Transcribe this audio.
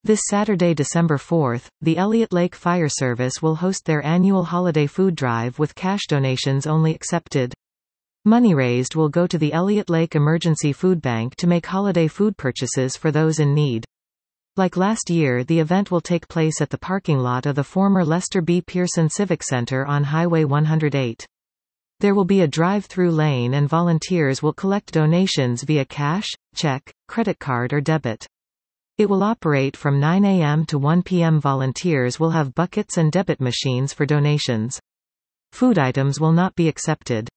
This Saturday, December 4th, the Elliott Lake Fire Service will host their annual holiday food drive with cash donations only accepted. Money raised will go to the Elliott Lake Emergency Food Bank to make holiday food purchases for those in need. Like last year, the event will take place at the parking lot of the former Lester B. Pearson Civic Center on Highway 108. There will be a drive-through lane and volunteers will collect donations via cash, check, credit card or debit. It will operate from 9 a.m. to 1 p.m. Volunteers will have buckets and debit machines for donations. Food items will not be accepted.